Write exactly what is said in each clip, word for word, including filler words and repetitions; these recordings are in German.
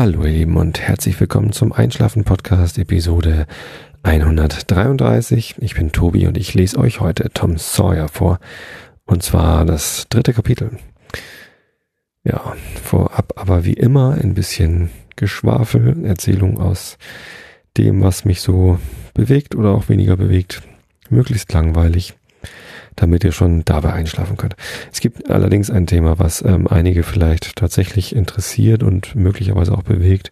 Hallo ihr Lieben und herzlich willkommen zum Einschlafen-Podcast Episode hundertdreiunddreißig. Ich bin Tobi und ich lese euch heute Tom Sawyer vor, und zwar das dritte Kapitel. Ja, vorab aber wie immer ein bisschen Geschwafel, Erzählung aus dem, was mich so bewegt oder auch weniger bewegt, möglichst langweilig, damit ihr schon dabei einschlafen könnt. Es gibt allerdings ein Thema, was ähm, einige vielleicht tatsächlich interessiert und möglicherweise auch bewegt,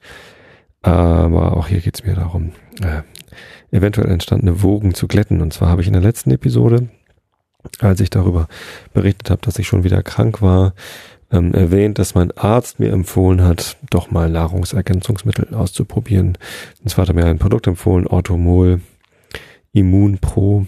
aber auch hier geht es mir darum, äh, eventuell entstandene Wogen zu glätten. Und zwar habe ich in der letzten Episode, als ich darüber berichtet habe, dass ich schon wieder krank war, ähm, erwähnt, dass mein Arzt mir empfohlen hat, doch mal Nahrungsergänzungsmittel auszuprobieren. Und zwar hat er mir ein Produkt empfohlen, Orthomol Immun Pro.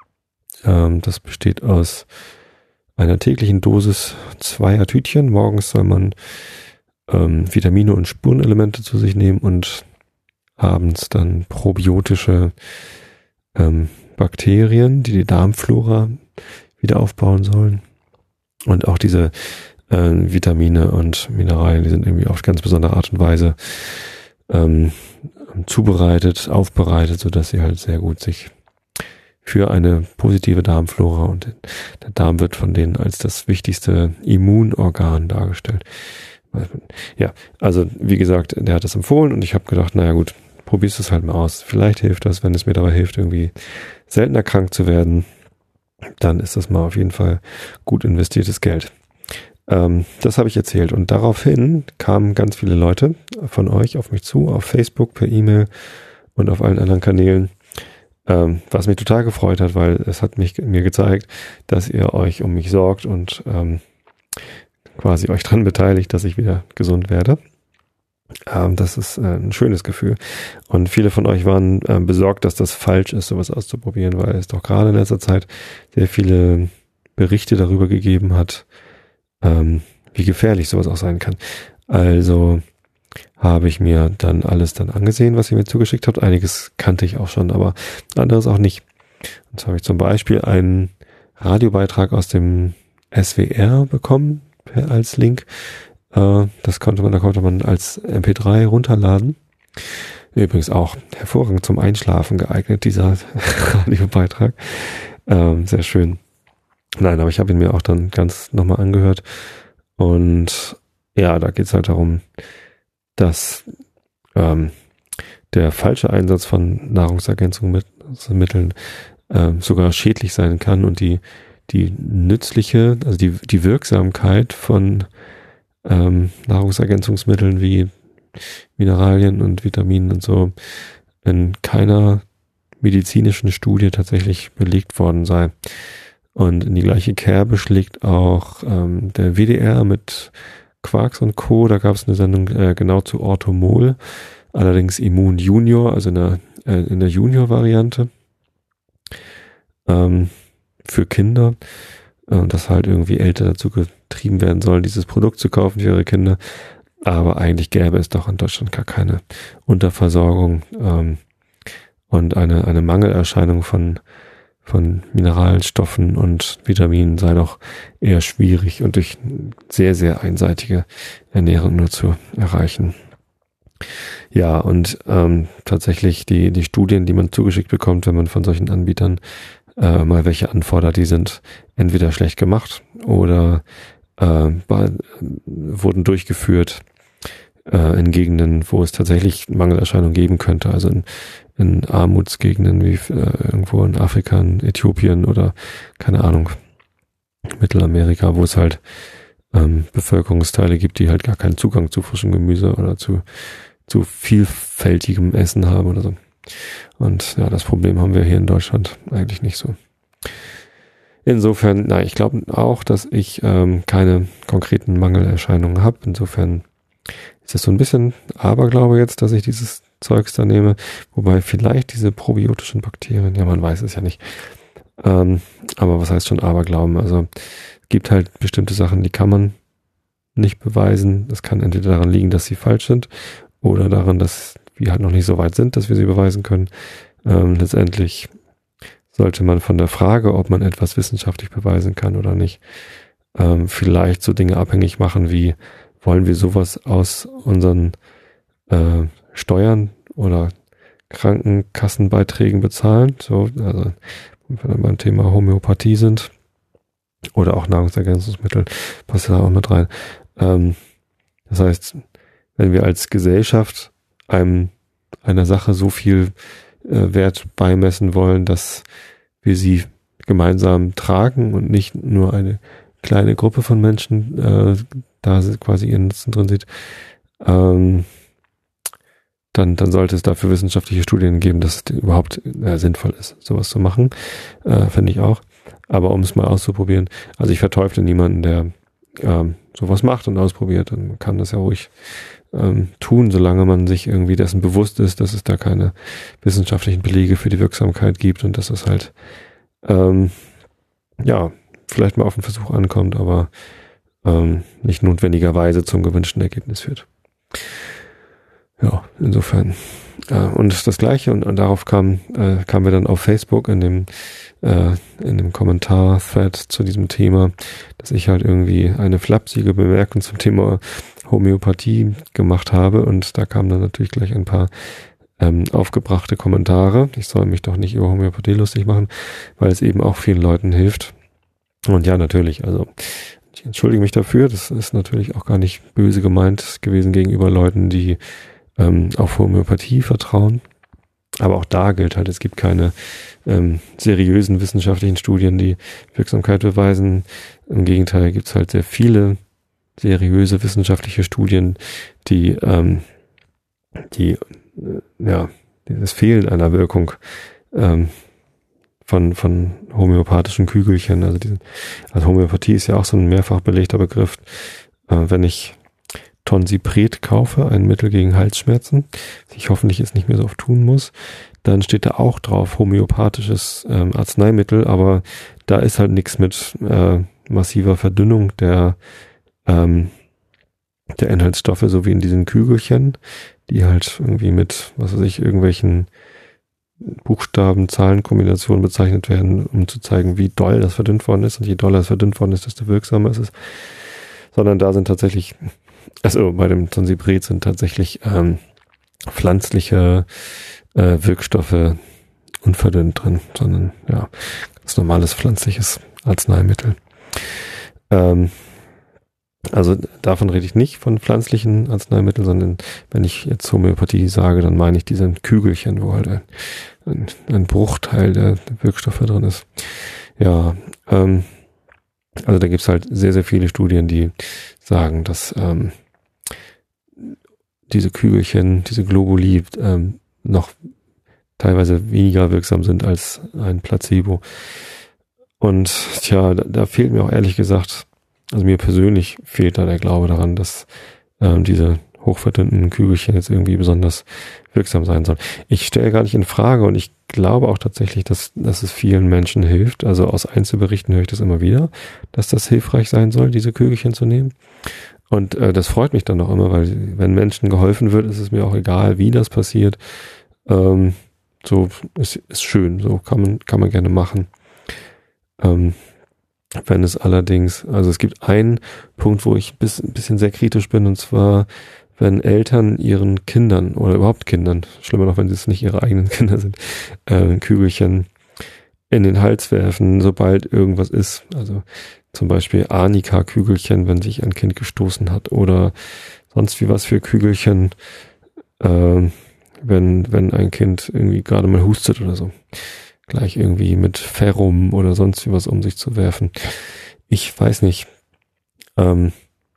Ähm, das besteht aus einer täglichen Dosis zweier Tütchen. Morgens soll man ähm, Vitamine und Spurenelemente zu sich nehmen und abends dann probiotische ähm, Bakterien, die die Darmflora wieder aufbauen sollen. Und auch diese äh, Vitamine und Mineralien, die sind irgendwie auf ganz besondere Art und Weise ähm, zubereitet, aufbereitet, sodass sie halt sehr gut sich für eine positive Darmflora, und der Darm wird von denen als das wichtigste Immunorgan dargestellt. Ja, also wie gesagt, der hat das empfohlen und ich habe gedacht, naja gut, probierst es halt mal aus. Vielleicht hilft das, wenn es mir dabei hilft, irgendwie seltener krank zu werden, dann ist das mal auf jeden Fall gut investiertes Geld. Ähm, das habe ich erzählt und daraufhin kamen ganz viele Leute von euch auf mich zu, auf Facebook, per E-Mail und auf allen anderen Kanälen, Ähm, was mich total gefreut hat, weil es hat mich mir gezeigt, dass ihr euch um mich sorgt und ähm, quasi euch dran beteiligt, dass ich wieder gesund werde. Ähm, das ist äh, ein schönes Gefühl. Und viele von euch waren äh, besorgt, dass das falsch ist, sowas auszuprobieren, weil es doch gerade in letzter Zeit sehr viele Berichte darüber gegeben hat, ähm, wie gefährlich sowas auch sein kann. Also habe ich mir dann alles dann angesehen, was ihr mir zugeschickt habt. Einiges kannte ich auch schon, aber anderes auch nicht. Und so habe ich zum Beispiel einen Radiobeitrag aus dem S W R bekommen per, als Link. Äh, das konnte man, da konnte man als M P drei runterladen. Übrigens auch hervorragend zum Einschlafen geeignet, dieser Radiobeitrag. Ähm, sehr schön. Nein, aber ich habe ihn mir auch dann ganz nochmal angehört. Und ja, da geht es halt darum, dass ähm, der falsche Einsatz von Nahrungsergänzungsmitteln äh, sogar schädlich sein kann und die die nützliche, also die die Wirksamkeit von ähm, Nahrungsergänzungsmitteln wie Mineralien und Vitaminen und so in keiner medizinischen Studie tatsächlich belegt worden sei. Und in die gleiche Kerbe schlägt auch ähm, der W D R mit Quarks und Co., da gab es eine Sendung äh, genau zu Orthomol, allerdings Immun Junior, also in der, äh, in der Junior-Variante ähm, für Kinder, äh, dass halt irgendwie Eltern dazu getrieben werden sollen, dieses Produkt zu kaufen für ihre Kinder, aber eigentlich gäbe es doch in Deutschland gar keine Unterversorgung ähm, und eine, eine Mangelerscheinung von von Mineralstoffen und Vitaminen sei doch eher schwierig und durch sehr, sehr einseitige Ernährung nur zu erreichen. Ja, und ähm, tatsächlich die die Studien, die man zugeschickt bekommt, wenn man von solchen Anbietern äh, mal welche anfordert, die sind entweder schlecht gemacht oder äh, wurden durchgeführt äh, in Gegenden, wo es tatsächlich Mangelerscheinungen geben könnte, also in in Armutsgegenden wie äh, irgendwo in Afrika, in Äthiopien oder keine Ahnung, Mittelamerika, wo es halt ähm, Bevölkerungsteile gibt, die halt gar keinen Zugang zu frischem Gemüse oder zu zu vielfältigem Essen haben oder so. Und ja, das Problem haben wir hier in Deutschland eigentlich nicht so. Insofern, na, ich glaube auch, dass ich ähm, keine konkreten Mangelerscheinungen habe. Insofern ist es so ein bisschen Aberglaube jetzt, dass ich dieses Zeugs da nehme, wobei vielleicht diese probiotischen Bakterien, ja, man weiß es ja nicht. Ähm, aber was heißt schon Aberglauben? Also es gibt halt bestimmte Sachen, die kann man nicht beweisen. Das kann entweder daran liegen, dass sie falsch sind oder daran, dass wir halt noch nicht so weit sind, dass wir sie beweisen können. Ähm, letztendlich sollte man von der Frage, ob man etwas wissenschaftlich beweisen kann oder nicht, ähm, vielleicht so Dinge abhängig machen wie, wollen wir sowas aus unseren äh, Steuern oder Krankenkassenbeiträgen bezahlen, so, also wenn wir beim Thema Homöopathie sind oder auch Nahrungsergänzungsmittel, passt da auch mit rein. Ähm, das heißt, wenn wir als Gesellschaft einem einer Sache so viel äh, Wert beimessen wollen, dass wir sie gemeinsam tragen und nicht nur eine kleine Gruppe von Menschen äh, da quasi ihren Nutzen drin sieht, ähm, dann, dann sollte es dafür wissenschaftliche Studien geben, dass es überhaupt äh, sinnvoll ist, sowas zu machen. Äh, Finde ich auch. Aber um es mal auszuprobieren, also ich verteufle niemanden, der ähm, sowas macht und ausprobiert, und man kann das ja ruhig ähm, tun, solange man sich irgendwie dessen bewusst ist, dass es da keine wissenschaftlichen Belege für die Wirksamkeit gibt und dass es halt ähm, ja, vielleicht mal auf den Versuch ankommt, aber ähm, nicht notwendigerweise zum gewünschten Ergebnis führt. Ja, insofern. Äh, und das Gleiche, und, und darauf kam, äh, kamen wir dann auf Facebook in dem, äh, in dem Kommentar-Thread zu diesem Thema, dass ich halt irgendwie eine flapsige Bemerkung zum Thema Homöopathie gemacht habe, und da kamen dann natürlich gleich ein paar ähm, aufgebrachte Kommentare. Ich soll mich doch nicht über Homöopathie lustig machen, weil es eben auch vielen Leuten hilft. Und ja, natürlich, also ich entschuldige mich dafür, das ist natürlich auch gar nicht böse gemeint gewesen gegenüber Leuten, die ähm, auf Homöopathie vertrauen. Aber auch da gilt halt, es gibt keine ähm, seriösen wissenschaftlichen Studien, die Wirksamkeit beweisen. Im Gegenteil gibt es halt sehr viele seriöse wissenschaftliche Studien, die, ähm, die äh, ja, das Fehlen einer Wirkung ähm, von von homöopathischen Kügelchen, also diese, also Homöopathie ist ja auch so ein mehrfach belegter Begriff. Äh, wenn ich Tonsipret kaufe, ein Mittel gegen Halsschmerzen, was ich hoffentlich jetzt nicht mehr so oft tun muss, dann steht da auch drauf homöopathisches ähm, Arzneimittel, aber da ist halt nichts mit äh, massiver Verdünnung der ähm, der Inhaltsstoffe, so wie in diesen Kügelchen, die halt irgendwie mit, was weiß ich, irgendwelchen Buchstaben, Zahlenkombinationen bezeichnet werden, um zu zeigen, wie doll das verdünnt worden ist. Und je doller es verdünnt worden ist, desto wirksamer ist es. Sondern da sind tatsächlich, also bei dem Tonsipret sind tatsächlich ähm, pflanzliche äh, Wirkstoffe unverdünnt drin, sondern ja, ganz normales pflanzliches Arzneimittel. Ähm, Also davon rede ich nicht, von pflanzlichen Arzneimitteln, sondern wenn ich jetzt Homöopathie sage, dann meine ich diese Kügelchen, wo halt ein, ein, ein Bruchteil der, der Wirkstoffe drin ist. Ja, ähm, also da gibt's halt sehr, sehr viele Studien, die sagen, dass ähm, diese Kügelchen, diese Globuli ähm, noch teilweise weniger wirksam sind als ein Placebo. Und tja, da, da fehlt mir auch ehrlich gesagt, also mir persönlich fehlt da der Glaube daran, dass ähm, diese hochverdünnten Kügelchen jetzt irgendwie besonders wirksam sein sollen. Ich stelle gar nicht in Frage, und ich glaube auch tatsächlich, dass, dass es vielen Menschen hilft. Also aus Einzelberichten höre ich das immer wieder, dass das hilfreich sein soll, diese Kügelchen zu nehmen. Und äh, das freut mich dann auch immer, weil wenn Menschen geholfen wird, ist es mir auch egal, wie das passiert. Ähm, so ist, ist schön, so kann man, kann man gerne machen. Ähm, Wenn es allerdings, also es gibt einen Punkt, wo ich bis, ein bisschen sehr kritisch bin, und zwar, wenn Eltern ihren Kindern oder überhaupt Kindern, schlimmer noch, wenn es nicht ihre eigenen Kinder sind, äh, Kügelchen in den Hals werfen, sobald irgendwas ist. Also zum Beispiel Arnika-Kügelchen, wenn sich ein Kind gestoßen hat, oder sonst wie was für Kügelchen, äh, wenn, wenn ein Kind irgendwie gerade mal hustet oder so. Gleich irgendwie mit Ferrum oder sonst wie was um sich zu werfen. Ich weiß nicht. Ähm,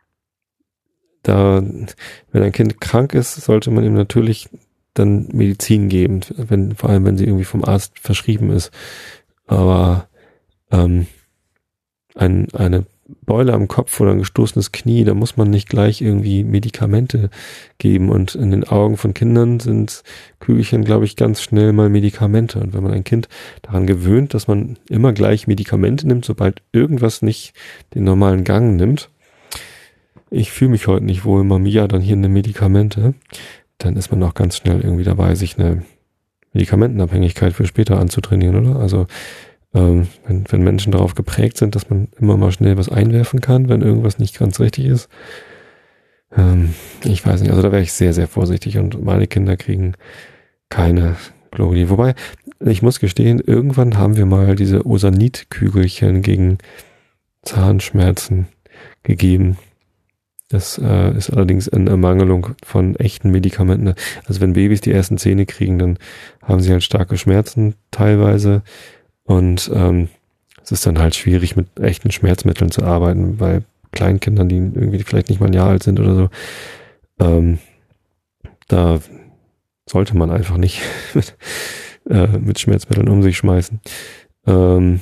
da, wenn ein Kind krank ist, sollte man ihm natürlich dann Medizin geben, wenn, vor allem wenn sie irgendwie vom Arzt verschrieben ist. Aber ähm, ein, eine Beule am Kopf oder ein gestoßenes Knie, da muss man nicht gleich irgendwie Medikamente geben. Und in den Augen von Kindern sind Kügelchen, glaube ich, ganz schnell mal Medikamente. Und wenn man ein Kind daran gewöhnt, dass man immer gleich Medikamente nimmt, sobald irgendwas nicht den normalen Gang nimmt, ich fühle mich heute nicht wohl, Mami, dann hier eine Medikamente, dann ist man auch ganz schnell irgendwie dabei, sich eine Medikamentenabhängigkeit für später anzutrainieren, oder? Also Ähm, wenn, wenn Menschen darauf geprägt sind, dass man immer mal schnell was einwerfen kann, wenn irgendwas nicht ganz richtig ist, Ähm, ich weiß nicht, also da wäre ich sehr, sehr vorsichtig und meine Kinder kriegen keine Globuli. Wobei, ich muss gestehen, irgendwann haben wir mal diese Osanit-Kügelchen gegen Zahnschmerzen gegeben. Das äh, ist allerdings in Ermangelung von echten Medikamenten. Also wenn Babys die ersten Zähne kriegen, dann haben sie halt starke Schmerzen teilweise und ähm, es ist dann halt schwierig mit echten Schmerzmitteln zu arbeiten, bei Kleinkindern, die irgendwie vielleicht nicht mal ein Jahr alt sind oder so. Ähm, da sollte man einfach nicht mit, äh, mit Schmerzmitteln um sich schmeißen. Ähm,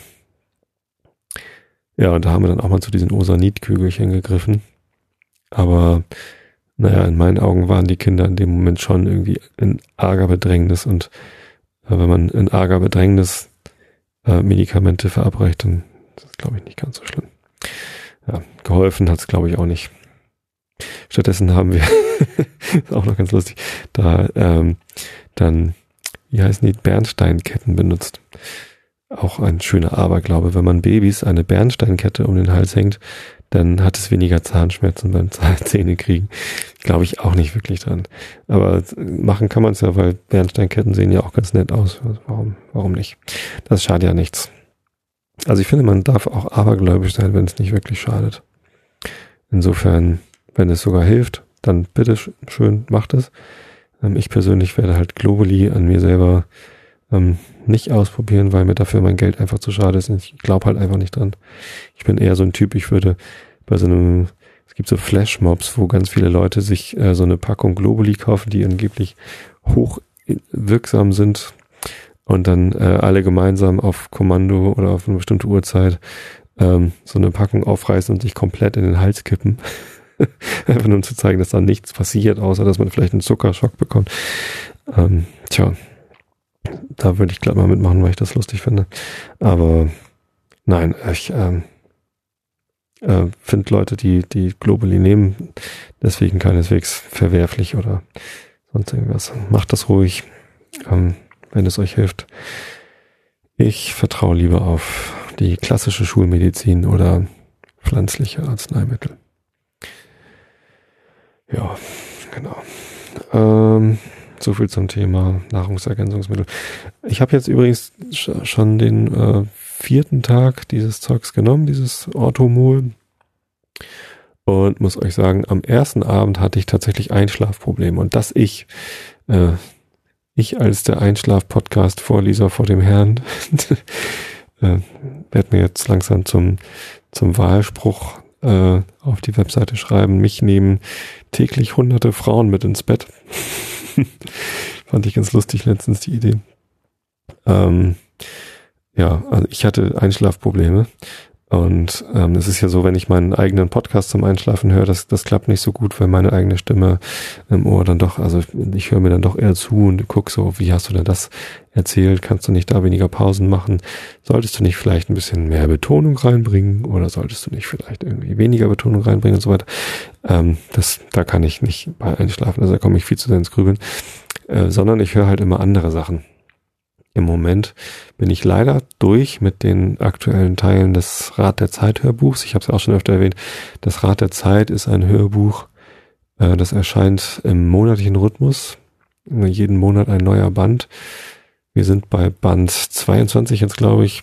ja, und da haben wir dann auch mal zu diesen Osanit-Kügelchen gegriffen. Aber naja, in meinen Augen waren die Kinder in dem Moment schon irgendwie in arger Bedrängnis und äh, wenn man in arger Bedrängnis äh, Medikamente verabreicht, dann ist das, glaube ich, nicht ganz so schlimm. Ja, geholfen hat es, glaube ich, auch nicht. Stattdessen haben wir, ist auch noch ganz lustig, da ähm, dann, wie heißen die, Bernsteinketten benutzt. Auch ein schöner Aberglaube. Wenn man Babys eine Bernsteinkette um den Hals hängt, dann hat es weniger Zahnschmerzen beim Zähne kriegen. Glaube ich auch nicht wirklich dran. Aber machen kann man es ja, weil Bernsteinketten sehen ja auch ganz nett aus. Also warum, warum nicht? Das schadet ja nichts. Also ich finde, man darf auch abergläubisch sein, wenn es nicht wirklich schadet. Insofern, wenn es sogar hilft, dann bitte schön, macht es. Ähm, ich persönlich werde halt Globuli an mir selber ähm, nicht ausprobieren, weil mir dafür mein Geld einfach zu schade ist. Ich glaube halt einfach nicht dran. Ich bin eher so ein Typ, ich würde bei so einem, es gibt so Flashmobs, wo ganz viele Leute sich äh, so eine Packung Globuli kaufen, die angeblich hoch wirksam sind und dann äh, alle gemeinsam auf Kommando oder auf eine bestimmte Uhrzeit ähm, so eine Packung aufreißen und sich komplett in den Hals kippen. Einfach nur um zu zeigen, dass da nichts passiert, außer dass man vielleicht einen Zuckerschock bekommt. Ähm, tja, da würde ich glatt mal mitmachen, weil ich das lustig finde. Aber nein, ich ähm, äh, finde Leute, die die Globuli nehmen, deswegen keineswegs verwerflich oder sonst irgendwas. Macht das ruhig, ähm, wenn es euch hilft. Ich vertraue lieber auf die klassische Schulmedizin oder pflanzliche Arzneimittel. Ja, genau. Ähm, so viel zum Thema Nahrungsergänzungsmittel. Ich habe jetzt übrigens sch- schon den äh, vierten Tag dieses Zeugs genommen, dieses Orthomol. Und muss euch sagen, am ersten Abend hatte ich tatsächlich Einschlafprobleme. Und dass ich, äh, ich als der Einschlaf-Podcast-Vorleser vor dem Herrn, äh, werde mir jetzt langsam zum, zum Wahlspruch äh, auf die Webseite schreiben, mich nehmen täglich hunderte Frauen mit ins Bett. Fand ich ganz lustig letztens die Idee. Ähm, ja, also ich hatte Einschlafprobleme und ähm, es ist ja so, wenn ich meinen eigenen Podcast zum Einschlafen höre, das, das klappt nicht so gut, weil meine eigene Stimme im Ohr dann doch, also ich höre mir dann doch eher zu und guck so, wie hast du denn das erzählt? Kannst du nicht da weniger Pausen machen? Solltest du nicht vielleicht ein bisschen mehr Betonung reinbringen oder solltest du nicht vielleicht irgendwie weniger Betonung reinbringen und so weiter? Ähm, das, da kann ich nicht bei einschlafen, also da komme ich viel zu sehr ins Grübeln, äh, sondern ich höre halt immer andere Sachen. Im Moment bin ich leider durch mit den aktuellen Teilen des Rat der Zeit Hörbuchs. Ich habe es ja auch schon öfter erwähnt. Das Rat der Zeit ist ein Hörbuch, äh, das erscheint im monatlichen Rhythmus. Jeden Monat ein neuer Band. Wir sind bei Band zweiundzwanzig jetzt, glaube ich.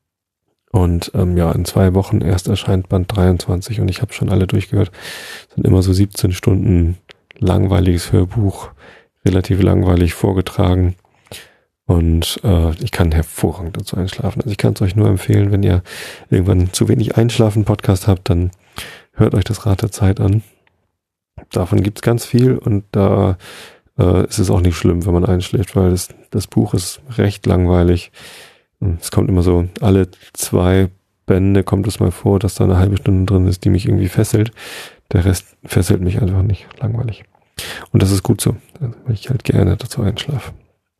Und ähm, ja, in zwei Wochen erst erscheint Band dreiundzwanzig und ich habe schon alle durchgehört. Das sind immer so siebzehn Stunden langweiliges Hörbuch, relativ langweilig vorgetragen. Und äh, ich kann hervorragend dazu einschlafen. Also ich kann es euch nur empfehlen, wenn ihr irgendwann zu wenig Einschlafen-Podcast habt, dann hört euch das Rat der Zeit an. Davon gibt's ganz viel und da äh, ist es auch nicht schlimm, wenn man einschläft, weil das, das Buch ist recht langweilig. Es kommt immer so, alle zwei Bände kommt es mal vor, dass da eine halbe Stunde drin ist, die mich irgendwie fesselt. Der Rest fesselt mich einfach nicht. Langweilig. Und das ist gut so, weil ich halt gerne dazu einschlafe.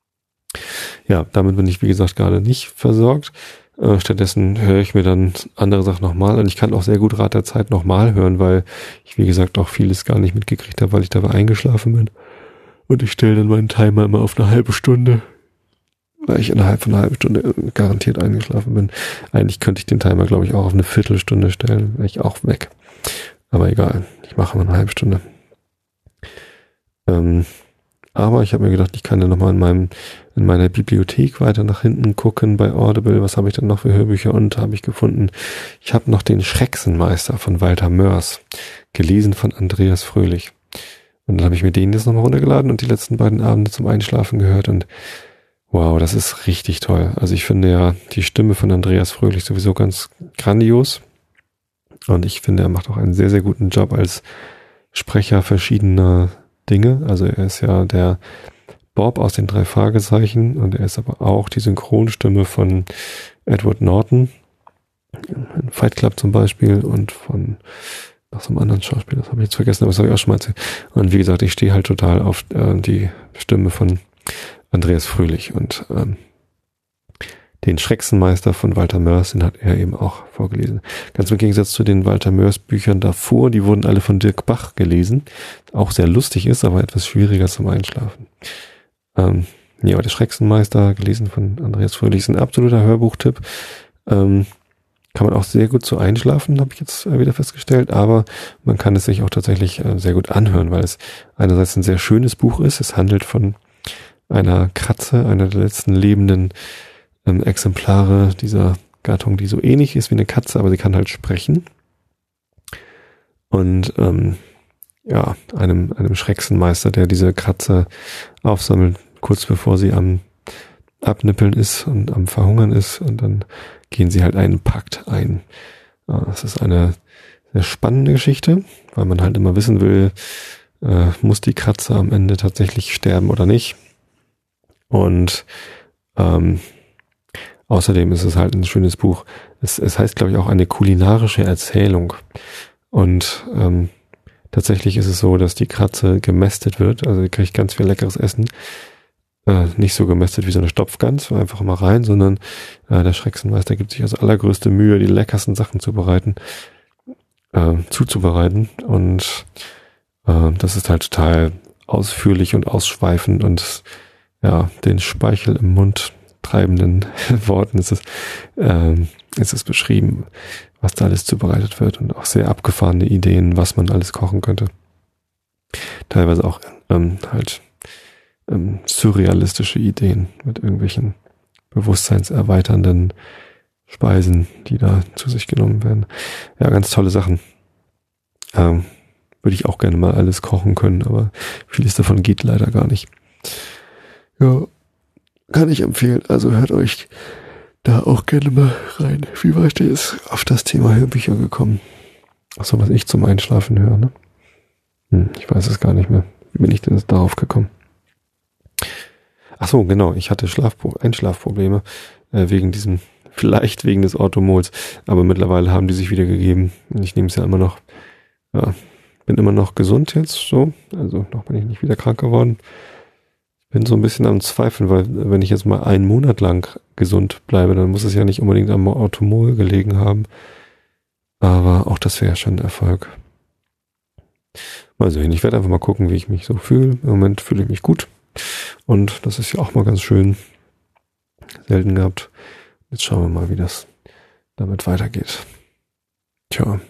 Ja, damit bin ich, wie gesagt, gerade nicht versorgt. Äh, stattdessen höre ich mir dann andere Sachen nochmal an. Ich kann auch sehr gut Rat der Zeit nochmal hören, weil ich, wie gesagt, auch vieles gar nicht mitgekriegt habe, weil ich dabei eingeschlafen bin. Und ich stelle dann meinen Timer immer auf eine halbe Stunde, weil ich innerhalb von einer halben Stunde garantiert eingeschlafen bin. Eigentlich könnte ich den Timer, glaube ich, auch auf eine Viertelstunde stellen, wäre ich auch weg. Aber egal, ich mache mal eine halbe Stunde. Ähm, aber ich habe mir gedacht, ich kann ja nochmal in meinem, in meiner Bibliothek weiter nach hinten gucken bei Audible. Was habe ich denn noch für Hörbücher? Und habe ich gefunden, ich habe noch den Schrecksenmeister von Walter Mörs, gelesen von Andreas Fröhlich. Und dann habe ich mir den jetzt nochmal runtergeladen und die letzten beiden Abende zum Einschlafen gehört und wow, das ist richtig toll. Also ich finde ja die Stimme von Andreas Fröhlich sowieso ganz grandios. Und ich finde, er macht auch einen sehr, sehr guten Job als Sprecher verschiedener Dinge. Also er ist ja der Bob aus den drei Fragezeichen und er ist aber auch die Synchronstimme von Edward Norton in Fight Club zum Beispiel und von noch so einem anderen Schauspieler, das habe ich jetzt vergessen, aber das habe ich auch schon mal erzählt. Und wie gesagt, ich stehe halt total auf äh, die Stimme von Andreas Fröhlich und ähm, den Schrecksenmeister von Walter Mörs, den hat er eben auch vorgelesen. Ganz im Gegensatz zu den Walter Mörs Büchern davor, die wurden alle von Dirk Bach gelesen. Auch sehr lustig ist, aber etwas schwieriger zum Einschlafen. Ähm, ja, aber der Schrecksenmeister, gelesen von Andreas Fröhlich, ist ein absoluter Hörbuchtipp. Ähm, kann man auch sehr gut zu einschlafen, habe ich jetzt äh, wieder festgestellt, aber man kann es sich auch tatsächlich äh, sehr gut anhören, weil es einerseits ein sehr schönes Buch ist. Es handelt von einer Katze, einer der letzten lebenden ähm, Exemplare dieser Gattung, die so ähnlich ist wie eine Katze, aber sie kann halt sprechen. Und ähm, ja, einem, einem Schrecksenmeister, der diese Katze aufsammelt, kurz bevor sie am Abnippeln ist und am Verhungern ist, und dann gehen sie halt einen Pakt ein. Das ist eine sehr spannende Geschichte, weil man halt immer wissen will, äh, muss die Katze am Ende tatsächlich sterben oder nicht. Und ähm, außerdem ist es halt ein schönes Buch. Es, es heißt, glaube ich, auch eine kulinarische Erzählung. Und ähm, tatsächlich ist es so, dass die Katze gemästet wird. Also sie kriegt ganz viel leckeres Essen. Äh, nicht so gemästet wie so eine Stopfgans, einfach mal rein, sondern äh, der Schrecksenmeister gibt sich also allergrößte Mühe, die leckersten Sachen zu bereiten, äh, zuzubereiten. Und äh, das ist halt total ausführlich und ausschweifend und ja, den Speichel im Mund treibenden Worten ist es, äh, ist es beschrieben, was da alles zubereitet wird und auch sehr abgefahrene Ideen, was man alles kochen könnte. Teilweise auch ähm, halt ähm, surrealistische Ideen mit irgendwelchen bewusstseinserweiternden Speisen, die da zu sich genommen werden. Ja, ganz tolle Sachen. Ähm, würde ich auch gerne mal alles kochen können, aber vieles davon geht leider gar nicht. Ja, kann ich empfehlen. Also hört euch da auch gerne mal rein. Wie war ich denn jetzt auf das Thema Hörbücher gekommen? Achso, was ich zum Einschlafen höre, ne? Hm, ich weiß es gar nicht mehr. Wie bin ich denn jetzt darauf gekommen? Achso, genau. Ich hatte Schlafpro- Einschlafprobleme äh, wegen diesem, vielleicht wegen des Orthomols. Aber mittlerweile haben die sich wieder gegeben. Ich nehme es ja immer noch. Ja, bin immer noch gesund jetzt, so. Also noch bin ich nicht wieder krank geworden. Bin so ein bisschen am Zweifeln, weil wenn ich jetzt mal einen Monat lang gesund bleibe, dann muss es ja nicht unbedingt am Orthomol gelegen haben. Aber auch das wäre schon ein Erfolg. Mal sehen, ich werde einfach mal gucken, wie ich mich so fühle. Im Moment fühle ich mich gut. Und das ist ja auch mal ganz schön. Selten gehabt. Jetzt schauen wir mal, wie das damit weitergeht. Tja.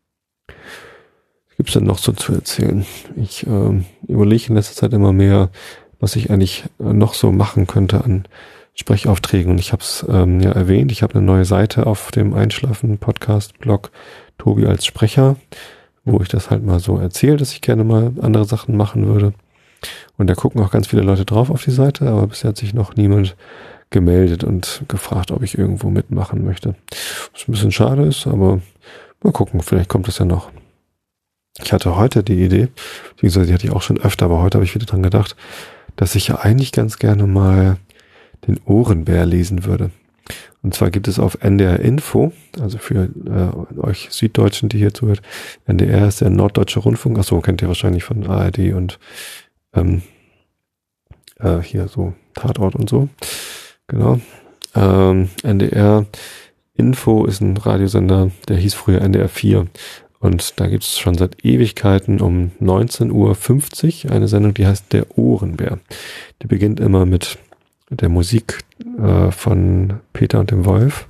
Was gibt's denn noch so zu erzählen? Ich äh, überlege in letzter Zeit immer mehr, was ich eigentlich noch so machen könnte an Sprechaufträgen. Und ich habe es ähm, ja erwähnt, ich habe eine neue Seite auf dem Einschlafen-Podcast-Blog Tobi als Sprecher, wo ich das halt mal so erzähle, dass ich gerne mal andere Sachen machen würde. Und da gucken auch ganz viele Leute drauf auf die Seite, aber bisher hat sich noch niemand gemeldet und gefragt, ob ich irgendwo mitmachen möchte. Was ein bisschen schade ist, aber mal gucken, vielleicht kommt es ja noch. Ich hatte heute die Idee, beziehungsweise die hatte ich auch schon öfter, aber heute habe ich wieder dran gedacht, dass ich ja eigentlich ganz gerne mal den Ohrenbär lesen würde. Und zwar gibt es auf N D R Info, also für äh, euch Süddeutschen, die hier zuhört, N D R ist der Norddeutsche Rundfunk, achso, kennt ihr wahrscheinlich von A R D und ähm, äh, hier so Tatort und so. Genau. Ähm, N D R Info ist ein Radiosender, der hieß früher N D R vier. Und da gibt es schon seit Ewigkeiten um neunzehn Uhr fünfzig eine Sendung, die heißt Der Ohrenbär. Die beginnt immer mit der Musik äh, von Peter und dem Wolf.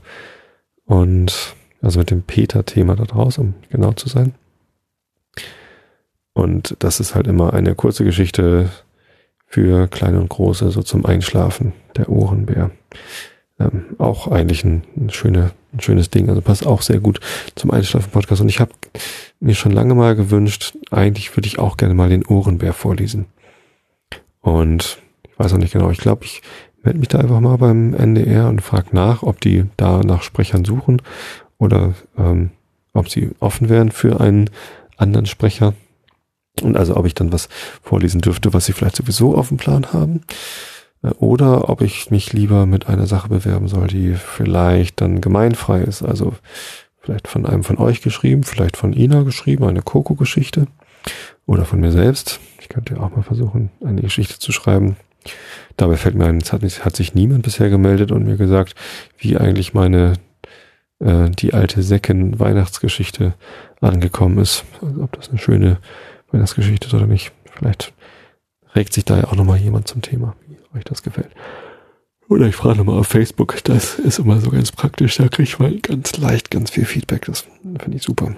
Und also mit dem Peter-Thema da draus, um genau zu sein. Und das ist halt immer eine kurze Geschichte für Kleine und Große, so zum Einschlafen, der Ohrenbär. Ähm, auch eigentlich ein, ein, schöne, ein schönes Ding, also passt auch sehr gut zum Einschlafen-Podcast. Und ich habe mir schon lange mal gewünscht, eigentlich würde ich auch gerne mal den Ohrenbär vorlesen. Und ich weiß auch nicht genau, ich glaube, ich melde mich da einfach mal beim N D R und frage nach, ob die da nach Sprechern suchen oder ähm, ob sie offen wären für einen anderen Sprecher. Und also ob ich dann was vorlesen dürfte, was sie vielleicht sowieso auf dem Plan haben. Oder ob ich mich lieber mit einer Sache bewerben soll, die vielleicht dann gemeinfrei ist. Also vielleicht von einem von euch geschrieben, vielleicht von Ina geschrieben, eine Coco-Geschichte. Oder von mir selbst. Ich könnte ja auch mal versuchen, eine Geschichte zu schreiben. Dabei fällt mir ein, es hat, hat sich niemand bisher gemeldet und mir gesagt, wie eigentlich meine äh, die alte Säcken-Weihnachtsgeschichte angekommen ist. Also ob das eine schöne Weihnachtsgeschichte ist oder nicht. Vielleicht regt sich da ja auch nochmal jemand zum Thema, wie euch das gefällt. Oder ich frage nochmal auf Facebook, das ist immer so ganz praktisch, da kriege ich mal ganz leicht ganz viel Feedback, das finde ich super.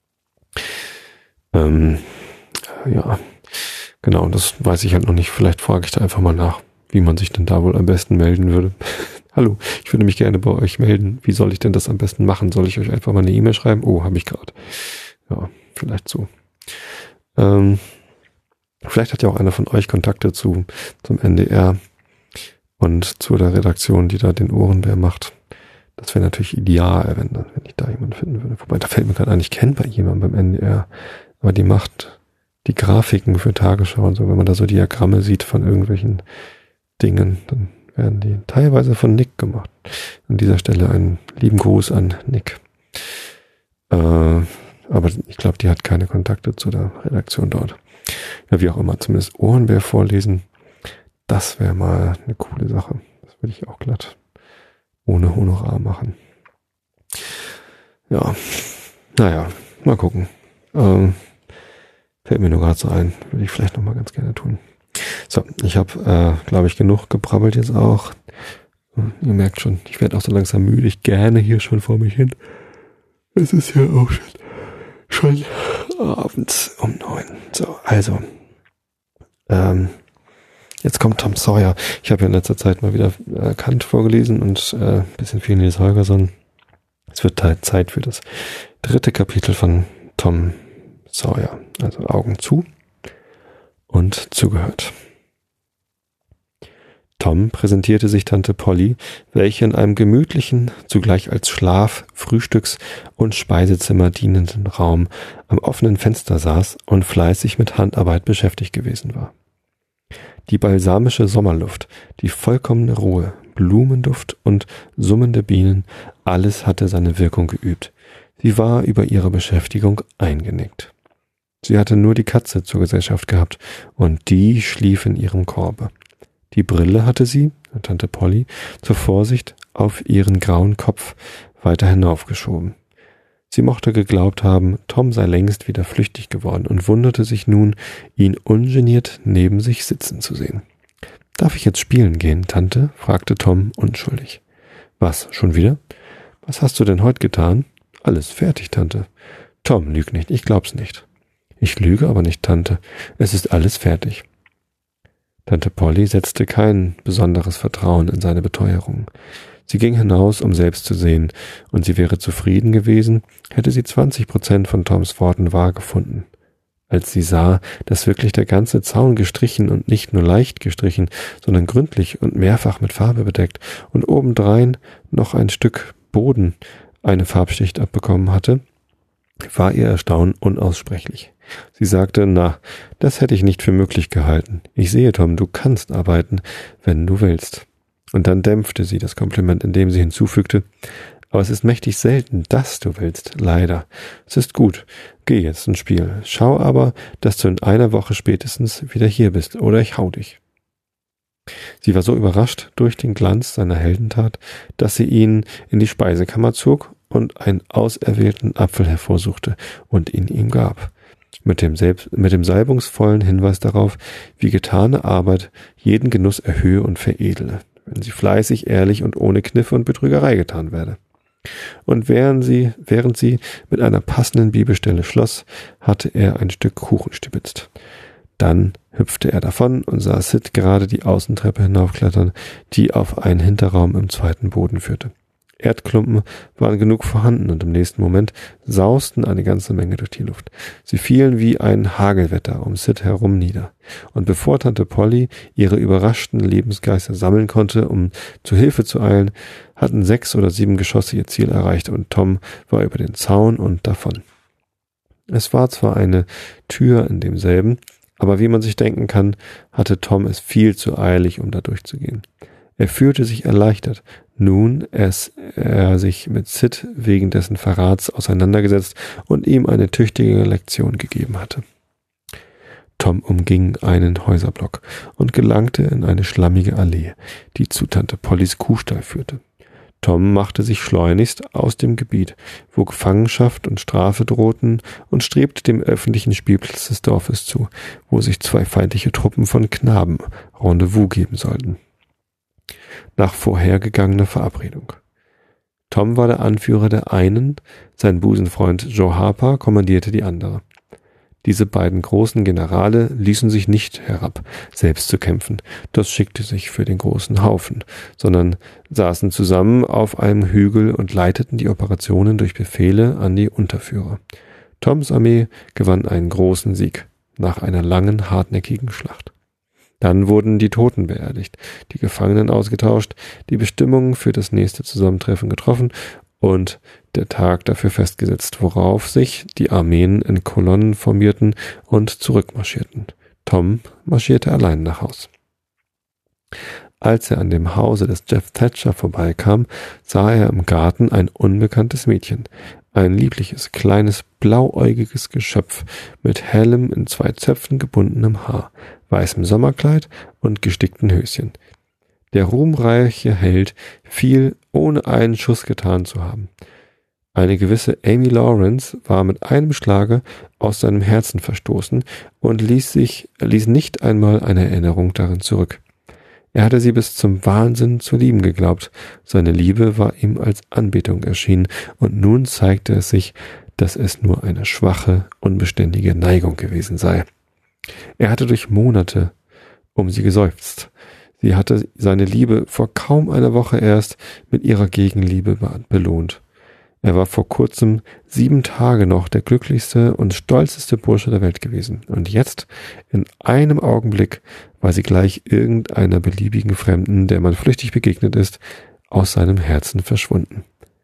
Ähm, ja, genau, und das weiß ich halt noch nicht, vielleicht frage ich da einfach mal nach, wie man sich denn da wohl am besten melden würde. Hallo, ich würde mich gerne bei euch melden, wie soll ich denn das am besten machen? Soll ich euch einfach mal eine E-Mail schreiben? Oh, habe ich gerade. Ja, vielleicht so. Ähm, Vielleicht hat ja auch einer von euch Kontakte zu zum N D R und zu der Redaktion, die da den Ohrenbär macht. Das wäre natürlich ideal, wenn, wenn ich da jemanden finden würde. Wobei, da fällt mir gerade ein, ich kenne bei jemandem beim N D R, aber die macht die Grafiken für Tagesschau und so. Wenn man da so Diagramme sieht von irgendwelchen Dingen, dann werden die teilweise von Nick gemacht. An dieser Stelle einen lieben Gruß an Nick. Äh, aber ich glaube, die hat keine Kontakte zu der Redaktion dort. Ja, wie auch immer, zumindest Ohrenbär vorlesen, das wäre mal eine coole Sache. Das würde ich auch glatt ohne Honorar machen. Ja, naja, mal gucken. Ähm, fällt mir nur gerade so ein, würde ich vielleicht nochmal ganz gerne tun. So, ich habe, äh, glaube ich, genug gebrabbelt jetzt auch. Ihr merkt schon, ich werde auch so langsam müde. Ich gerne hier schon vor mich hin. Es ist ja auch schon Schon abends um neun. So, also. Ähm, jetzt kommt Tom Sawyer. Ich habe ja in letzter Zeit mal wieder äh, Kant vorgelesen und äh, ein bisschen viel Nils Holgersson. Es wird halt Zeit für das dritte Kapitel von Tom Sawyer. Also Augen zu und zugehört. Tom präsentierte sich Tante Polly, welche in einem gemütlichen, zugleich als Schlaf-, Frühstücks- und Speisezimmer dienenden Raum am offenen Fenster saß und fleißig mit Handarbeit beschäftigt gewesen war. Die balsamische Sommerluft, die vollkommene Ruhe, Blumenduft und summende Bienen, alles hatte seine Wirkung geübt. Sie war über ihre Beschäftigung eingenickt. Sie hatte nur die Katze zur Gesellschaft gehabt, und die schlief in ihrem Korbe. Die Brille hatte sie, Tante Polly, zur Vorsicht auf ihren grauen Kopf weiter hinaufgeschoben. Sie mochte geglaubt haben, Tom sei längst wieder flüchtig geworden und wunderte sich nun, ihn ungeniert neben sich sitzen zu sehen. »Darf ich jetzt spielen gehen, Tante?« fragte Tom unschuldig. »Was, schon wieder? Was hast du denn heute getan?« »Alles fertig, Tante.« »Tom, lüg nicht, ich glaub's nicht.« »Ich lüge aber nicht, Tante. Es ist alles fertig.« Tante Polly setzte kein besonderes Vertrauen in seine Beteuerung. Sie ging hinaus, um selbst zu sehen, und sie wäre zufrieden gewesen, hätte sie zwanzig Prozent von Toms Worten wahr gefunden. Als sie sah, dass wirklich der ganze Zaun gestrichen und nicht nur leicht gestrichen, sondern gründlich und mehrfach mit Farbe bedeckt und obendrein noch ein Stück Boden eine Farbschicht abbekommen hatte, war ihr Erstaunen unaussprechlich. Sie sagte, na, das hätte ich nicht für möglich gehalten. Ich sehe, Tom, du kannst arbeiten, wenn du willst. Und dann dämpfte sie das Kompliment, indem sie hinzufügte, aber es ist mächtig selten, dass du willst, leider. Es ist gut, geh jetzt ins Spiel. Schau aber, dass du in einer Woche spätestens wieder hier bist, oder ich hau dich. Sie war so überrascht durch den Glanz seiner Heldentat, dass sie ihn in die Speisekammer zog und einen auserwählten Apfel hervorsuchte und ihn ihm gab. Mit dem, selbst, mit dem salbungsvollen Hinweis darauf, wie getane Arbeit jeden Genuss erhöhe und veredele, wenn sie fleißig, ehrlich und ohne Kniffe und Betrügerei getan werde. Und während sie, während sie mit einer passenden Bibelstelle schloss, hatte er ein Stück Kuchen stibitzt. Dann hüpfte er davon und sah Sid gerade die Außentreppe hinaufklettern, die auf einen Hinterraum im zweiten Boden führte. Erdklumpen waren genug vorhanden und im nächsten Moment sausten eine ganze Menge durch die Luft. Sie fielen wie ein Hagelwetter um Sid herum nieder. Und bevor Tante Polly ihre überraschten Lebensgeister sammeln konnte, um zu Hilfe zu eilen, hatten sechs oder sieben Geschosse ihr Ziel erreicht und Tom war über den Zaun und davon. Es war zwar eine Tür in demselben, aber wie man sich denken kann, hatte Tom es viel zu eilig, um da durchzugehen. Er fühlte sich erleichtert, nun es er sich mit Sid wegen dessen Verrats auseinandergesetzt und ihm eine tüchtige Lektion gegeben hatte. Tom umging einen Häuserblock und gelangte in eine schlammige Allee, die zu Tante Pollys Kuhstall führte. Tom machte sich schleunigst aus dem Gebiet, wo Gefangenschaft und Strafe drohten, und strebte dem öffentlichen Spielplatz des Dorfes zu, wo sich zwei feindliche Truppen von Knaben Rendezvous geben sollten. Nach vorhergegangener Verabredung. Tom war der Anführer der einen, sein Busenfreund Joe Harper kommandierte die andere. Diese beiden großen Generale ließen sich nicht herab, selbst zu kämpfen. Das schickte sich für den großen Haufen, sondern saßen zusammen auf einem Hügel und leiteten die Operationen durch Befehle an die Unterführer. Toms Armee gewann einen großen Sieg nach einer langen, hartnäckigen Schlacht. Dann wurden die Toten beerdigt, die Gefangenen ausgetauscht, die Bestimmungen für das nächste Zusammentreffen getroffen und der Tag dafür festgesetzt, worauf sich die Armeen in Kolonnen formierten und zurückmarschierten. Tom marschierte allein nach Haus. Als er an dem Hause des Jeff Thatcher vorbeikam, sah er im Garten ein unbekanntes Mädchen, ein liebliches, kleines, blauäugiges Geschöpf mit hellem, in zwei Zöpfen gebundenem Haar, weißem Sommerkleid und gestickten Höschen. Der ruhmreiche Held fiel, ohne einen Schuss getan zu haben. Eine gewisse Amy Lawrence war mit einem Schlage aus seinem Herzen verstoßen und ließ sich, ließ nicht einmal eine Erinnerung darin zurück. Er hatte sie bis zum Wahnsinn zu lieben geglaubt. Seine Liebe war ihm als Anbetung erschienen, und nun zeigte es sich, dass es nur eine schwache, unbeständige Neigung gewesen sei. Er hatte durch Monate um sie geseufzt. Sie hatte seine Liebe vor kaum einer Woche erst mit ihrer Gegenliebe belohnt. Er war vor kurzem sieben Tage noch der glücklichste und stolzeste Bursche der Welt gewesen. Und jetzt, in einem Augenblick, war sie gleich irgendeiner beliebigen Fremden, der man flüchtig begegnet ist, aus seinem Herzen verschwunden.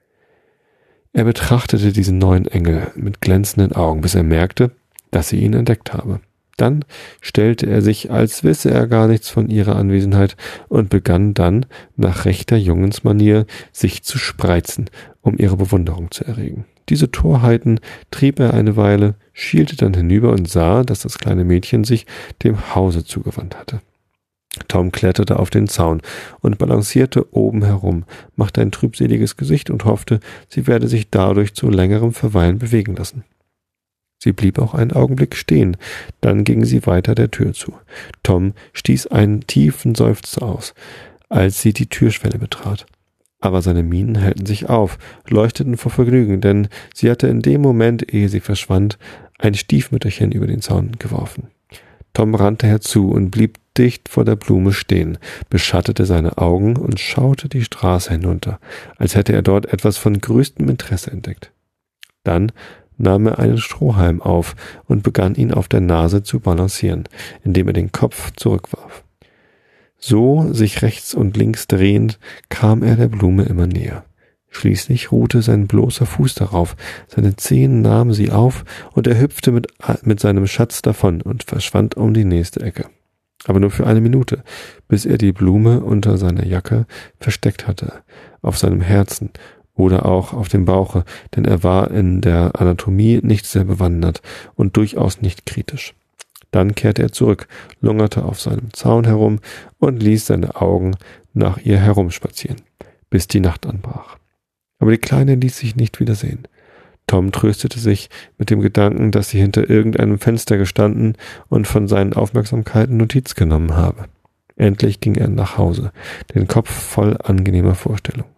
Er betrachtete diesen neuen Engel mit glänzenden Augen, bis er merkte, dass sie ihn entdeckt habe. Dann stellte er sich, als wisse er gar nichts von ihrer Anwesenheit, und begann dann, nach rechter Jungensmanier, sich zu spreizen, um ihre Bewunderung zu erregen. Diese Torheiten trieb er eine Weile, schielte dann hinüber und sah, dass das kleine Mädchen sich dem Hause zugewandt hatte. Tom kletterte auf den Zaun und balancierte oben herum, machte ein trübseliges Gesicht und hoffte, sie werde sich dadurch zu längerem Verweilen bewegen lassen. Sie blieb auch einen Augenblick stehen, dann ging sie weiter der Tür zu. Tom stieß einen tiefen Seufzer aus, als sie die Türschwelle betrat. Aber seine Mienen hellten sich auf, leuchteten vor Vergnügen, denn sie hatte in dem Moment, ehe sie verschwand, ein Stiefmütterchen über den Zaun geworfen. Tom rannte herzu und blieb dicht vor der Blume stehen, beschattete seine Augen und schaute die Straße hinunter, als hätte er dort etwas von größtem Interesse entdeckt. Dann nahm er einen Strohhalm auf und begann ihn auf der Nase zu balancieren, indem er den Kopf zurückwarf. So, sich rechts und links drehend, kam er der Blume immer näher. Schließlich ruhte sein bloßer Fuß darauf, seine Zehen nahmen sie auf, und er hüpfte mit, mit seinem Schatz davon und verschwand um die nächste Ecke. Aber nur für eine Minute, bis er die Blume unter seiner Jacke versteckt hatte, auf seinem Herzen oder auch auf dem Bauche, denn er war in der Anatomie nicht sehr bewandert und durchaus nicht kritisch. Dann kehrte er zurück, lungerte auf seinem Zaun herum und ließ seine Augen nach ihr herumspazieren, bis die Nacht anbrach. Aber die Kleine ließ sich nicht wiedersehen. Tom tröstete sich mit dem Gedanken, dass sie hinter irgendeinem Fenster gestanden und von seinen Aufmerksamkeiten Notiz genommen habe. Endlich ging er nach Hause, den Kopf voll angenehmer Vorstellung.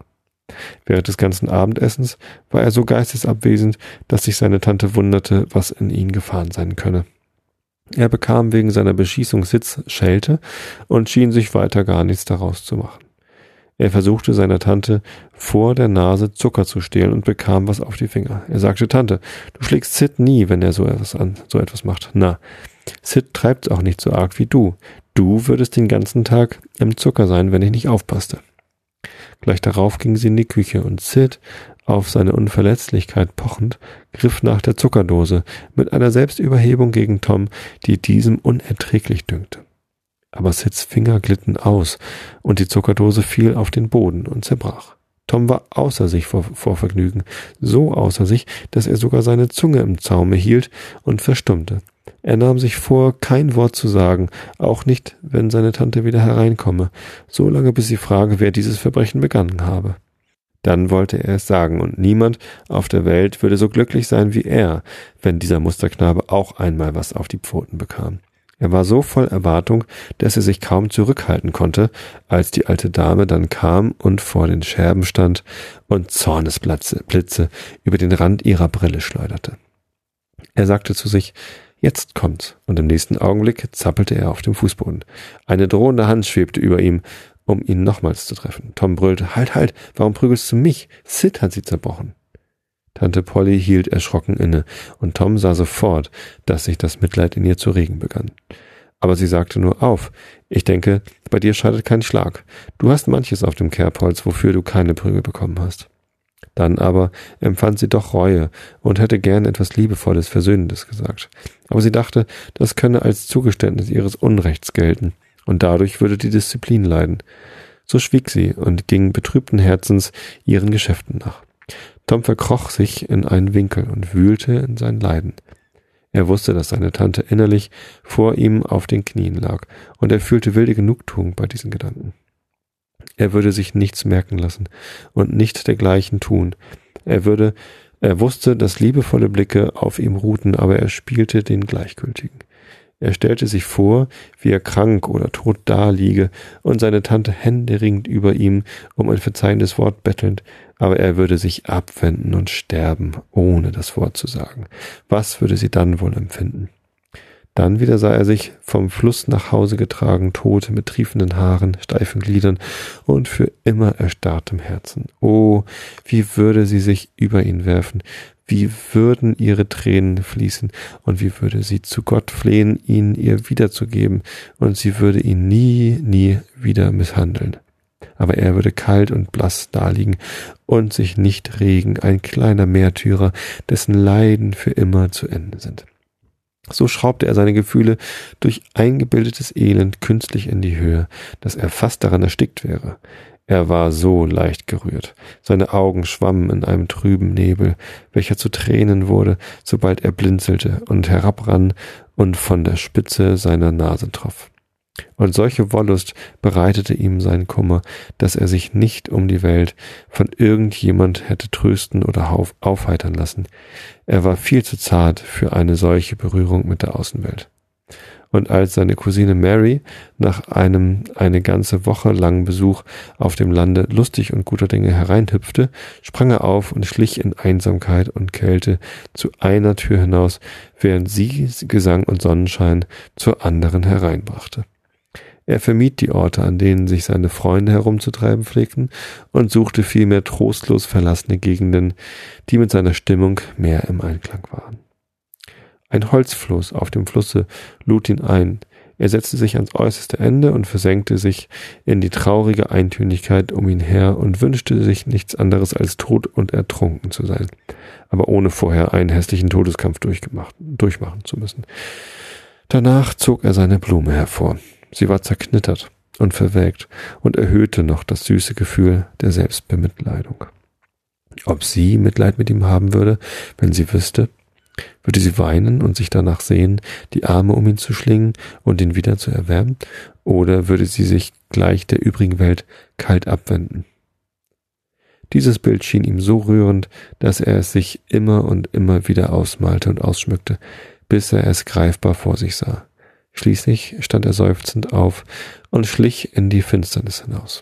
Während des ganzen Abendessens war er so geistesabwesend, dass sich seine Tante wunderte, was in ihn gefahren sein könne. Er bekam wegen seiner Beschießung Sids Schelte und schien sich weiter gar nichts daraus zu machen. Er versuchte seiner Tante vor der Nase Zucker zu stehlen und bekam was auf die Finger. Er sagte: Tante, du schlägst Sid nie, wenn er so etwas an, so etwas macht. Na, Sid treibt's auch nicht so arg wie du. Du würdest den ganzen Tag im Zucker sein, wenn ich nicht aufpasste. Gleich darauf ging sie in die Küche und Sid, auf seine Unverletzlichkeit pochend, griff nach der Zuckerdose mit einer Selbstüberhebung gegen Tom, die diesem unerträglich dünkte. Aber Sids Finger glitten aus und die Zuckerdose fiel auf den Boden und zerbrach. Tom war außer sich vor, vor Vergnügen, so außer sich, dass er sogar seine Zunge im Zaume hielt und verstummte. Er nahm sich vor, kein Wort zu sagen, auch nicht, wenn seine Tante wieder hereinkomme, so lange bis sie frage, wer dieses Verbrechen begangen habe. Dann wollte er es sagen, und niemand auf der Welt würde so glücklich sein wie er, wenn dieser Musterknabe auch einmal was auf die Pfoten bekam. Er war so voll Erwartung, dass er sich kaum zurückhalten konnte, als die alte Dame dann kam und vor den Scherben stand und Zornesblitze über den Rand ihrer Brille schleuderte. Er sagte zu sich: Jetzt kommt's, und im nächsten Augenblick zappelte er auf dem Fußboden. Eine drohende Hand schwebte über ihm, um ihn nochmals zu treffen. Tom brüllte: Halt, halt, warum prügelst du mich? Sid hat sie zerbrochen. Tante Polly hielt erschrocken inne, und Tom sah sofort, dass sich das Mitleid in ihr zu regen begann. Aber sie sagte nur: Auf, ich denke, bei dir schadet kein Schlag. Du hast manches auf dem Kerbholz, wofür du keine Prügel bekommen hast. Dann aber empfand sie doch Reue und hätte gern etwas Liebevolles, Versöhnendes gesagt. Aber sie dachte, das könne als Zugeständnis ihres Unrechts gelten, und dadurch würde die Disziplin leiden. So schwieg sie und ging betrübten Herzens ihren Geschäften nach. Tom verkroch sich in einen Winkel und wühlte in sein Leiden. Er wusste, dass seine Tante innerlich vor ihm auf den Knien lag, und er fühlte wilde Genugtuung bei diesen Gedanken. Er würde sich nichts merken lassen und nicht dergleichen tun. Er würde, er wusste, dass liebevolle Blicke auf ihm ruhten, aber er spielte den Gleichgültigen. Er stellte sich vor, wie er krank oder tot daliege und seine Tante händeringend über ihm um ein verzeihendes Wort bettelnd, aber er würde sich abwenden und sterben, ohne das Wort zu sagen. Was würde sie dann wohl empfinden? Dann wieder sah er sich vom Fluss nach Hause getragen, tot, mit triefenden Haaren, steifen Gliedern und für immer erstarrtem Herzen. Oh, wie würde sie sich über ihn werfen, wie würden ihre Tränen fließen, und wie würde sie zu Gott flehen, ihn ihr wiederzugeben, und sie würde ihn nie, nie wieder misshandeln. Aber er würde kalt und blass daliegen und sich nicht regen, ein kleiner Märtyrer, dessen Leiden für immer zu Ende sind. So schraubte er seine Gefühle durch eingebildetes Elend künstlich in die Höhe, dass er fast daran erstickt wäre. Er war so leicht gerührt. Seine Augen schwammen in einem trüben Nebel, welcher zu Tränen wurde, sobald er blinzelte und herabrann und von der Spitze seiner Nase troff. Und solche Wollust bereitete ihm sein Kummer, dass er sich nicht um die Welt von irgendjemand hätte trösten oder aufheitern lassen. Er war viel zu zart für eine solche Berührung mit der Außenwelt. Und als seine Cousine Mary nach einem eine ganze Woche langen Besuch auf dem Lande lustig und guter Dinge hereinhüpfte, sprang er auf und schlich in Einsamkeit und Kälte zu einer Tür hinaus, während sie Gesang und Sonnenschein zur anderen hereinbrachte. Er vermied die Orte, an denen sich seine Freunde herumzutreiben pflegten, und suchte vielmehr trostlos verlassene Gegenden, die mit seiner Stimmung mehr im Einklang waren. Ein Holzfloß auf dem Flusse lud ihn ein. Er setzte sich ans äußerste Ende und versenkte sich in die traurige Eintönigkeit um ihn her und wünschte sich nichts anderes als tot und ertrunken zu sein, aber ohne vorher einen hässlichen Todeskampf durchgemacht, durchmachen zu müssen. Danach zog er seine Blume hervor. Sie war zerknittert und verwelkt und erhöhte noch das süße Gefühl der Selbstbemitleidung. Ob sie Mitleid mit ihm haben würde, wenn sie wüsste? Würde sie weinen und sich danach sehen, die Arme um ihn zu schlingen und ihn wieder zu erwärmen? Oder würde sie sich gleich der übrigen Welt kalt abwenden? Dieses Bild schien ihm so rührend, dass er es sich immer und immer wieder ausmalte und ausschmückte, bis er es greifbar vor sich sah. Schließlich stand er seufzend auf und schlich in die Finsternis hinaus.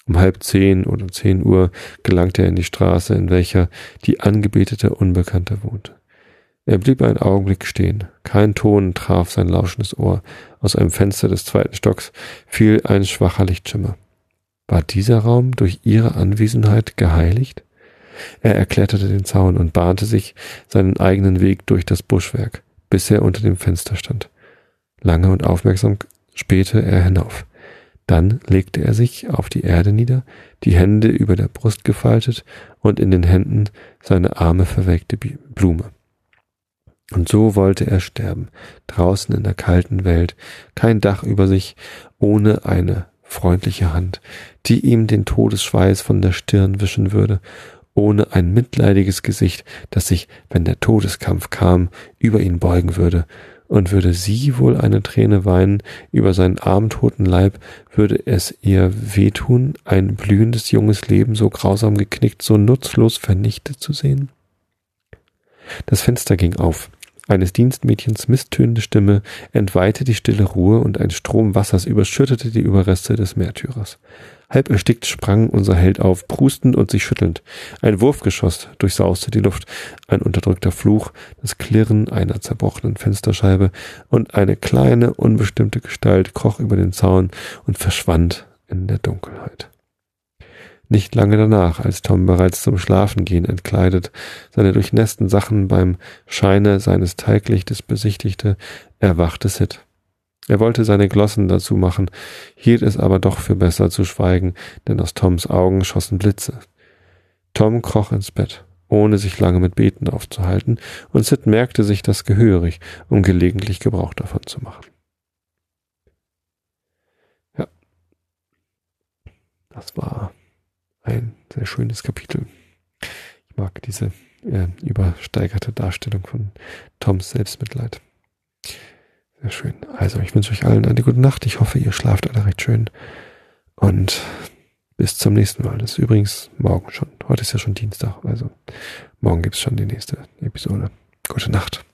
Um halb zehn oder zehn Uhr gelangte er in die Straße, in welcher die angebetete Unbekannte wohnte. Er blieb einen Augenblick stehen. Kein Ton traf sein lauschendes Ohr. Aus einem Fenster des zweiten Stocks fiel ein schwacher Lichtschimmer. War dieser Raum durch ihre Anwesenheit geheiligt? Er erkletterte den Zaun und bahnte sich seinen eigenen Weg durch das Buschwerk, bis er unter dem Fenster stand. Lange und aufmerksam spähte er hinauf. Dann legte er sich auf die Erde nieder, die Hände über der Brust gefaltet und in den Händen seine arme, verwelkte Blume. Und so wollte er sterben, draußen in der kalten Welt, kein Dach über sich, ohne eine freundliche Hand, die ihm den Todesschweiß von der Stirn wischen würde, ohne ein mitleidiges Gesicht, das sich, wenn der Todeskampf kam, über ihn beugen würde. Und würde sie wohl eine Träne weinen über seinen armtoten Leib, würde es ihr wehtun, ein blühendes junges Leben so grausam geknickt, so nutzlos vernichtet zu sehen? Das Fenster ging auf. Eines Dienstmädchens misttönende Stimme entweihte die stille Ruhe und ein Strom Wassers überschüttete die Überreste des Märtyrers. Halb erstickt sprang unser Held auf, prustend und sich schüttelnd. Ein Wurfgeschoss durchsauste die Luft, ein unterdrückter Fluch, das Klirren einer zerbrochenen Fensterscheibe und eine kleine, unbestimmte Gestalt kroch über den Zaun und verschwand in der Dunkelheit. Nicht lange danach, als Tom bereits zum Schlafengehen entkleidet, seine durchnässten Sachen beim Scheine seines Teiglichtes besichtigte, erwachte Sid. Er wollte seine Glossen dazu machen, hielt es aber doch für besser zu schweigen, denn aus Toms Augen schossen Blitze. Tom kroch ins Bett, ohne sich lange mit Beten aufzuhalten, und Sid merkte sich das gehörig, um gelegentlich Gebrauch davon zu machen. Ja, das war ein sehr schönes Kapitel. Ich mag diese äh, übersteigerte Darstellung von Toms Selbstmitleid. Sehr schön. Also ich wünsche euch allen eine gute Nacht. Ich hoffe, ihr schlaft alle recht schön. Und bis zum nächsten Mal. Das ist übrigens morgen schon. Heute ist ja schon Dienstag. Also morgen gibt es schon die nächste Episode. Gute Nacht.